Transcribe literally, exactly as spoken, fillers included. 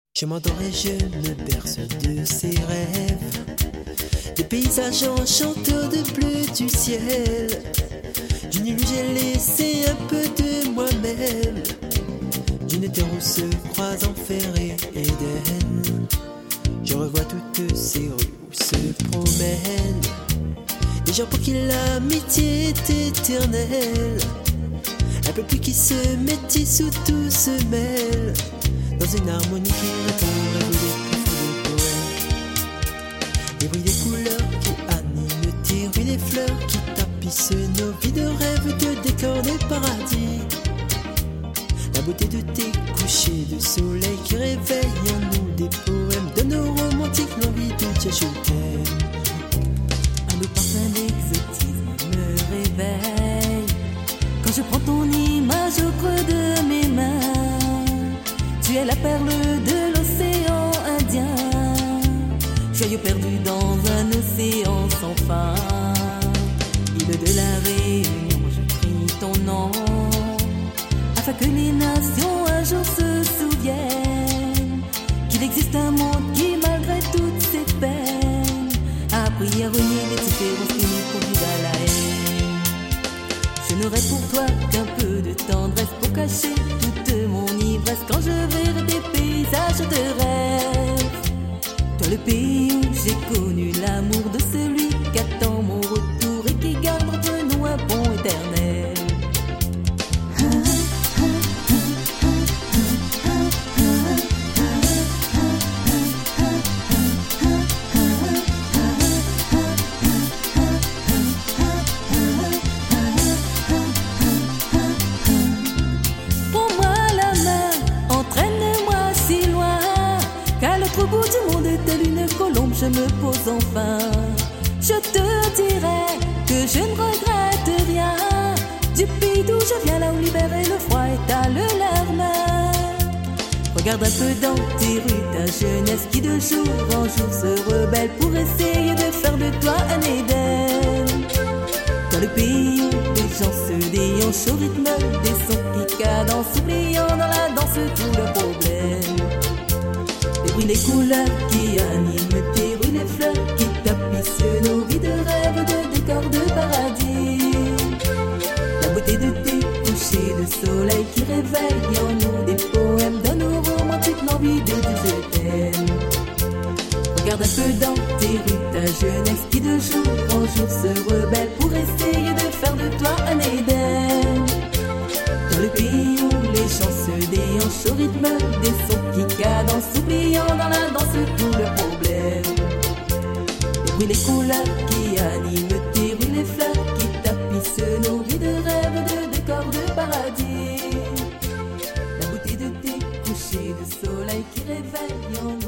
Je m'endors et je me berce de ces rêves, des paysages enchanteurs de bleu du ciel. D'une île où j'ai laissé un peu de moi-même, d'une terre où se croisent enfer et Éden. Je revois toutes ces rues où se promènent des gens pour qui l'amitié est éternelle. Un peuple qui se métisse où tout se mêle, dans une harmonie qui répond au rêve des plus fous des poètes. Les bruits des couleurs qui animent tes rues, les fleurs qui tapissent nos vies de rêves, de décors de paradis. La beauté de tes couchers de soleil qui réveillent en nous des poèmes, de nos romantiques l'envie de dire je t'aime. Un beau parfum d'exotisme me réveille quand je prends ton image au creux de mes mains. Tu es la perle de l'océan Indien, joyau perdu dans un océan sans fin. Île de la Réunion, je crie ton nom, afin que les nations un jour se souviennent qu'il existe un monde qui, malgré toutes ses peines, a appris à renier les différences qui nous conduisent à la haine. Je n'aurai pour toi qu'un peu de tendresse pour cacher toute mon ivresse quand je verrai des paysages de rêve. Toi, le pays où j'ai connu l'amour de celui qui attend mon retour et qui garde entre nous un pont éternel. Au bout du monde, telle une colombe, je me pose enfin. Je te dirai que je ne regrette rien du pays d'où je viens, là où l'hiver et le froid étalent leurs mains. Regarde un peu dans tes rues ta jeunesse qui de jour en jour se rebelle pour essayer de faire de toi un Éden. Dans le pays où les gens se déhanchent au rythme des sons qui cadencent, oubliant dans la danse tout le problème. Les bruits, les couleurs qui animent tes rues, les fleurs qui tapissent nos vies de rêves, de décors de paradis. La beauté de tes couchers de soleil qui réveillent en nous des poèmes, donnent aux romantiques l'envie de dire je t'aime. Regarde un peu dans tes rues ta jeunesse qui de jour en jour se rebelle pour essayer de faire de toi un Éden. Dans le pays où les gens se déhanchent au rythme des sons qui cadencent, oubliant dans la danse tout le problème. Les bruits, les couleurs qui animent tes rues, les fleurs qui tapissent nos vies de rêves, de décors de paradis. La beauté de tes couchers de soleil qui réveillent en